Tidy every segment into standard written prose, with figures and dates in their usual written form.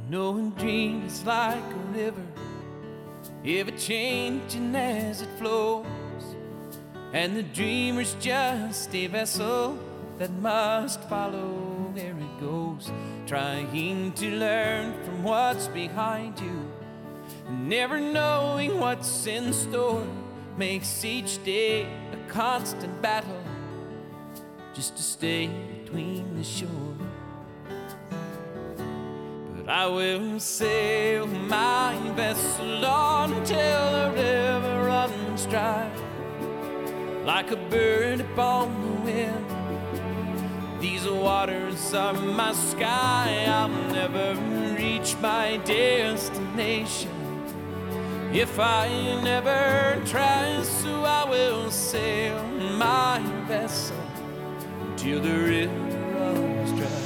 know a dream is like a river, ever changing as it flows, and the dreamer's just a vessel that must follow where it goes, trying to learn from what's behind you, and never knowing what's in store makes each day a constant battle just to stay between the shore. But I will sail my vessel on until the river runs dry, like a bird upon the wind. These waters are my sky. I'll never reach my destination if I never try. So I will sail my vessel till the river runs dry.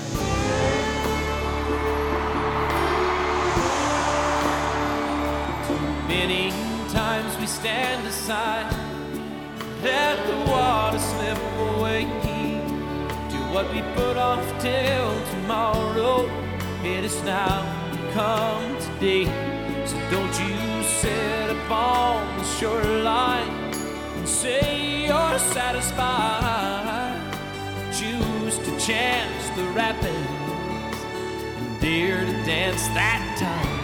Too many times we stand aside, let the water slip away. Do what we put off till tomorrow. It is now become today. So don't you sit upon the shoreline and say you're satisfied. Choose to chance the rapids and dare to dance that time.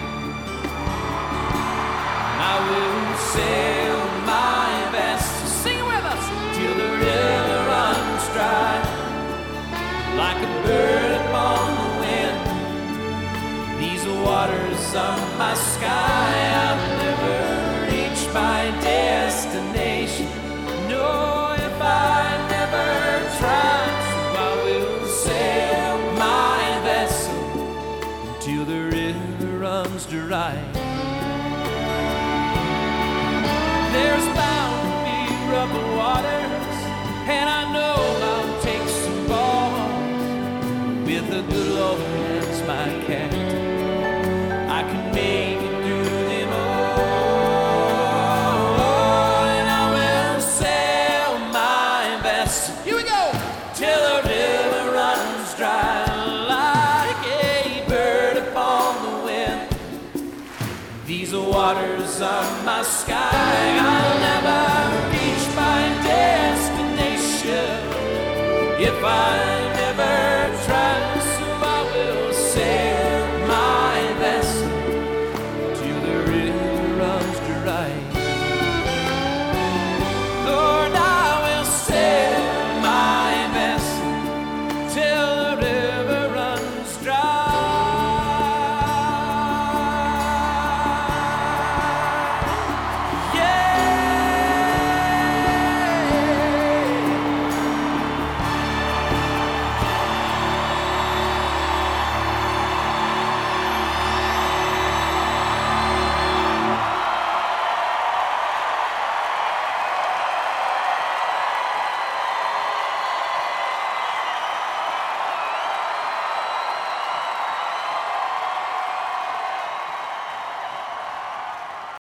I will sail my vessel, sing it with us, till the river runs dry, like a bird upon the wind. These waters are my sky. I'll never reach my destination, no, if I never try. So I will sail my vessel until the river runs dry. There's bound to be rougher waters, and I know I'll take some balls. With a good Lord as my captain, I can make it through them all. And I will sail my vessel, here we go, till the river runs dry, like a bird upon the wind. These waters are my sky. I'll never